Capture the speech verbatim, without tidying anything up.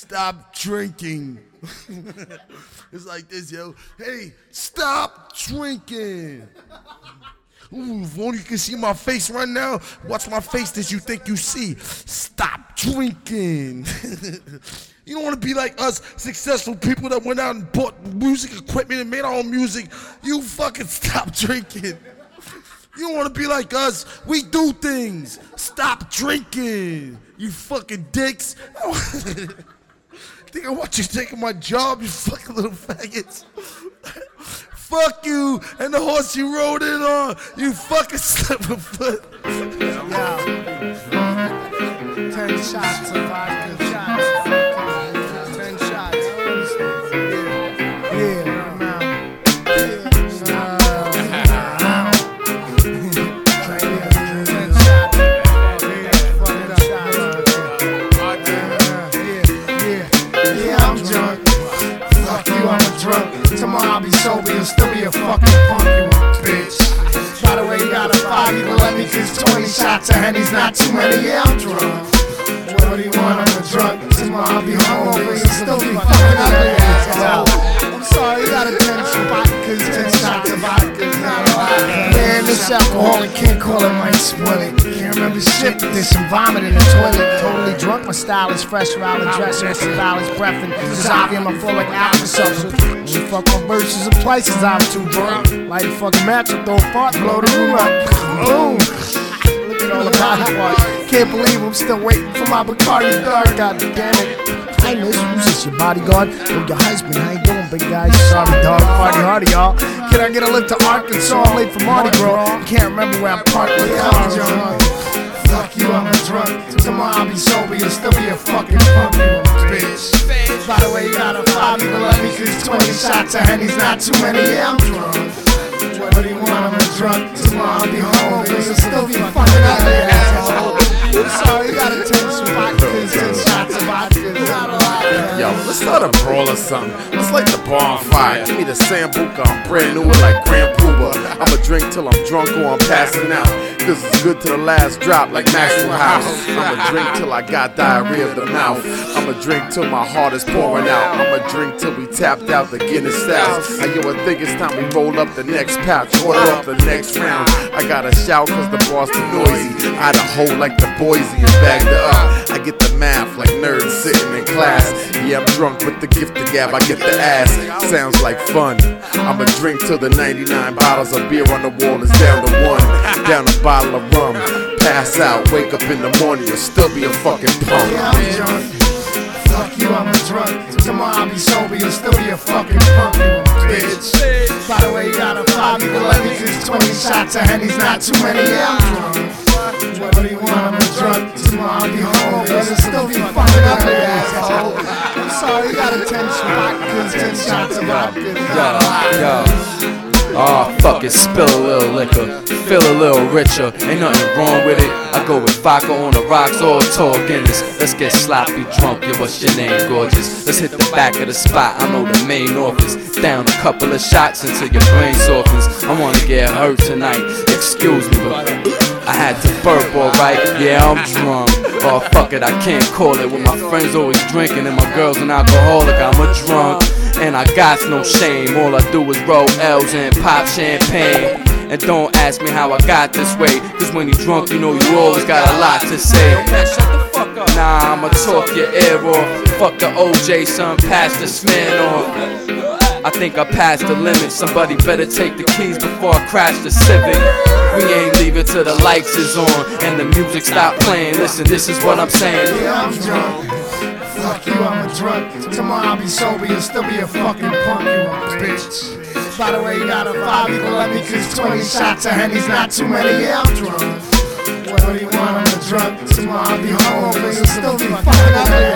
stop drinking. It's like this, yo. Hey, stop drinking. Ooh, if only you can see my face right now. Watch my face that you think you see. Stop drinking. You don't want to be like us, successful people that went out and bought music equipment and made our own music. You fucking stop drinking. You don't want to be like us. We do things. Stop drinking. You fucking dicks. Think I want you taking my job, you fucking little faggots. Fuck you and the horse you rode in on. You fucking slipper foot. Yo. Ten shots of vodka. Shots. Ten shots. Yeah. Yeah. Tomorrow I'll be sober, you'll still be a fucking punk, you bitch. By the way, you got a five, you can let me cause twenty shots of Henny's not too many, yeah, I'm drunk. What do you want, I'm a drunk. Tomorrow I'll be home, but you'll still be fucking ugly, asshole. I'm sorry, you gotta ten spot cause ten shots of vodka's not a lot. Man, this alcoholic can't call it, might spoil it. Can't remember shit, there's some vomit in the toilet. Totally drunk, my style is fresh, round the dress, and some balance breath, and Zavium, I feel like Alka-Seltzer. You fuck my verses and places, I'm too drunk. Light a fucking match, I throw a fart, blow the room up. Boom. Look at all the body parts. Can't believe I'm still waiting for my Bacardi third. God damn it. Hi, miss, who's this, your bodyguard? Or your husband? How you doing, big guy? Sorry, dog. Party hardy, y'all. Can I get a lift to Arkansas? I'm late for Mardi Gras. Can't remember where I parked my car. Fuck you, I'm a drunk. Tomorrow I'll be sober, you'll still be a fucking punk, you bitch. By the way, you got a five, you can let me cause twenty shots of Henny's not too many, yeah, I'm drunk. What do you want, I'm a drunk. Tomorrow I'll be home, but you'll still be fucking ugly, asshole. I'm sorry, you got a ten vodka, ten shots of vodka, not a lot. Yo, let's start a brawl or something. Let's light the bar on fire. Give me the Sambuca, I'm brand new like Grand Pooba. I'ma drink till I'm drunk or I'm passing out. Cause it's good to the last drop like Maxwell House. I'ma drink till I got diarrhea of the mouth. I'ma drink till my heart is pouring out. I'ma drink till we tapped out the Guinness styles. Now yo, I think it's time we roll up the next pouch. Order up the next round. I gotta shout cause the bar's too noisy. I had a hole like the Boise and bagged her up. I get the math like nerds sitting in class. Yeah, I'm drunk with the gift of gab, I get the ass. Sounds like fun. I'ma drink till the ninety-nine bottles of beer on the wall is down to one. Down a bottle of rum. Pass out, wake up in the morning, you'll still be a fucking punk. Yeah, I'm drunk. Fuck you, I'm a drunk. Tomorrow I'll be sober, you'll still be a fucking punk, you bitch. By the way, you got a five, you can let me cause twenty shots of Henny's not too many, yeah, I'm drunk. What do you want, I'm a drunk. Tomorrow I'll be home, but you'll still be fucking ugly, asshole. I'm sorry, you got a ten spot cause ten shots of vodka. Yo, yo. Oh, fuck it, spill a little liquor, feel a little richer, ain't nothing wrong with it. I go with vodka on the rocks or tall Guinness. Let's get sloppy drunk, yeah, what's your name, gorgeous? Let's hit the back of the spot, I know the main office. Down a couple of shots until your brain softens. I wanna get hurt tonight, excuse me, but I had to burp, alright, yeah, I'm drunk. Oh, fuck it, I can't call it. With my friends always drinking and my girl's an alcoholic, I'm a drunk. And I got no shame, all I do is roll L's and pop champagne. And don't ask me how I got this way, cause when you drunk you know you always got a lot to say. Nah, I'ma talk your ear off. Fuck the O J, son, pass the Smirnoff. I think I passed the limit, somebody better take the keys before I crash the Civic. We ain't leaving till the lights is on and the music stop playing. Listen, this is what I'm saying. Yeah, I'm drunk. Fuck you, I'm a drunk. Tomorrow I'll be sober, you'll still be a fucking punk, you bitch. By the way, you got a five, you can let me cause twenty shots of Henny's not too many, yeah, I'm drunk. What do you want, I'm a drunk. Tomorrow I'll be home, but you'll still be fucking ugly.